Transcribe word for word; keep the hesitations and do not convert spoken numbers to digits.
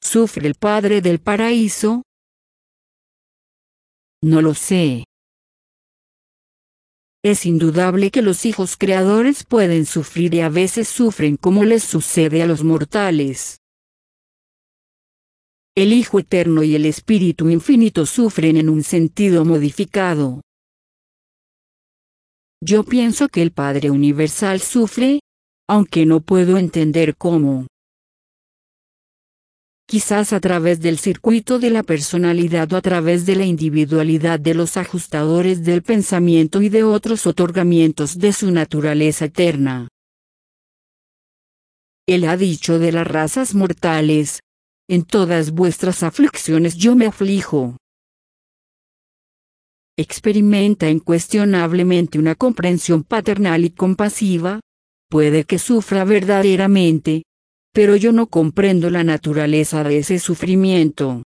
¿Sufre el Padre del Paraíso? No lo sé. Es indudable que los hijos creadores pueden sufrir y a veces sufren como les sucede a los mortales. El Hijo Eterno y el Espíritu Infinito sufren en un sentido modificado. Yo pienso que el Padre Universal sufre, aunque no puedo entender cómo. Quizás a través del circuito de la personalidad o a través de la individualidad de los ajustadores del pensamiento y de otros otorgamientos de su naturaleza eterna. Él ha dicho de las razas mortales: en todas vuestras aflicciones yo me aflijo. Experimenta incuestionablemente una comprensión paternal y compasiva. Puede que sufra verdaderamente, pero yo no comprendo la naturaleza de ese sufrimiento.